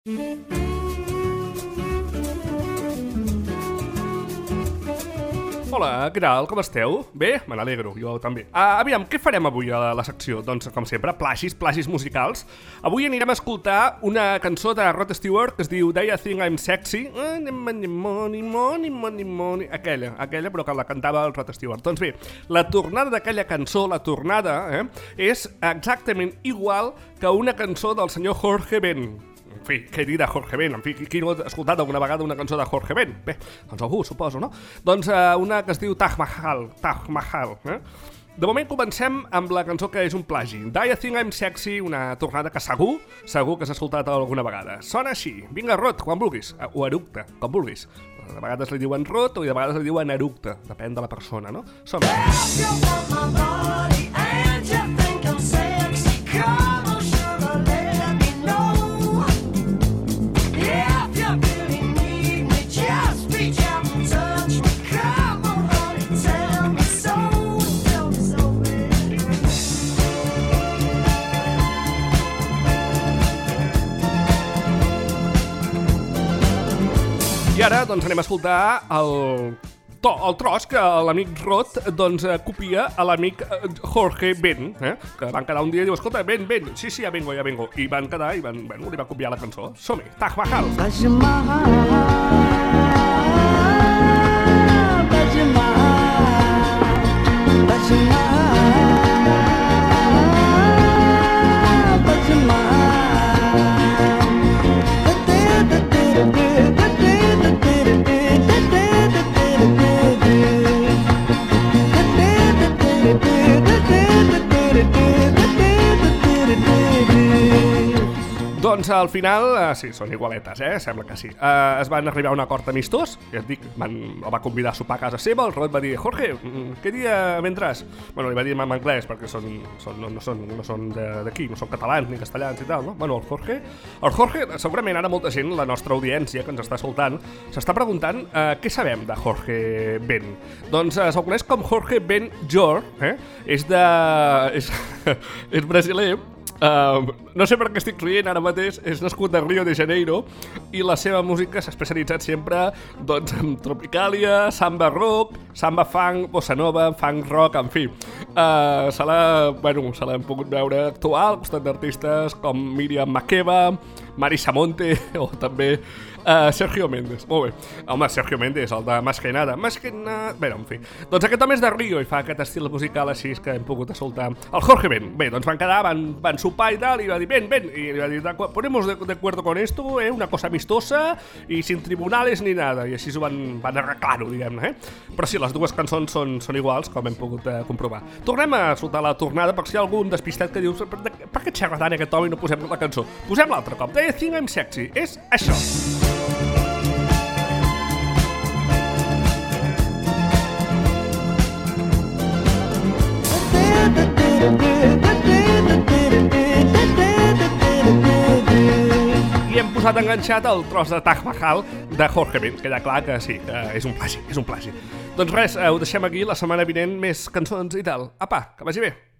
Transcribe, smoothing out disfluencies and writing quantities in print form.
Hola, què tal? Com esteu? Bé? Me n'alegro, jo també. Aviam, què farem avui a la secció? Doncs, com sempre, plagis musicals. Avui anirem a escoltar una cançó de Rod Stewart que es diu Do You Think I'm Sexy? Aquella, però que la cantava el Rod Stewart. Doncs bé, la tornada d'aquella cançó, és exactament igual que una cançó del senyor Jorge Ben. En fi, què dir de Jorge Ben? En fi, qui no ha escoltat alguna vegada una cançó de Jorge Ben? Bé, doncs algú, suposo, no? Doncs una que es diu Taj Mahal. De moment comencem amb la cançó que és un plagi. Do You Think I'm Sexy, una tornada que segur que s'ha escoltat alguna vegada. Sona així. Vinga, Rod, quan vulguis. O Eructe, com vulguis. De vegades li diuen Rod o de vegades li diuen Eructe. Depèn de la persona, no? Som-hi. I ara doncs anem a escoltar el tros que l'amic Rod doncs copia a l'amic Jorge Ben, que van quedar un dia i diu, escolta, Ben, sí, ja vengo. I van quedar i li van copiar la cançó. Som-hi, Taj Mahal. Taj Mahal, Taj Mahal, Taj Mahal, Taj Mahal. Doncs al final, sí, són igualetes, sembla que sí. Es van arribar a un acord amistós, ja et dic, el va convidar a sopar a casa seva, el Rod va dir, Jorge, què dia vendràs? Bueno, li va dir en anglès, perquè no són d'aquí, no són catalans ni castellans i tal, no? Bueno, el Jorge, segurament ara molta gent, la nostra audiència que ens està escoltant, s'està preguntant què sabem de Jorge Ben. Doncs se'l coneix com Jorge Ben Jor, és brasiler. No sé per què estic rient ara mateix, és nascut a Rio de Janeiro i la seva música s'ha especialitzat sempre doncs, en tropicàlia, samba rock, samba funk, bossa nova, funk rock, en fi. Se l'hem pogut veure actuar al costat d'artistes com Miriam Makeba, Marisa Monte o també Sergio Méndez. Molt bé. Home, Sergio Méndez, el de Más que nada. Bé, en fi. Doncs aquest home és de Rio i fa aquest estil musical així que hem pogut escoltar. El Jorge Ben. Bé, doncs van quedar, van sopar i tal, i va dir, ven. I va dir, ponemos de acuerdo con esto, una cosa amistosa y sin tribunales ni nada. I així ho van arreglar-ho, diguem-ne, Però sí, les dues cançons són iguals, com hem pogut comprovar. Tornem a escoltar la tornada, perquè si hi ha algun despistat que diu, per què xerra tant aquest home i no posem la cançó? Posem l'altre cop. Do You Think I'm Sexy? És això. I hem posat enganxat el tros de Taj Mahal de Jorge Ben. Queda clar que sí, que és un plagi. Doncs res, ho deixem aquí, la setmana vinent més cançons i tal. Apa, que vagi bé.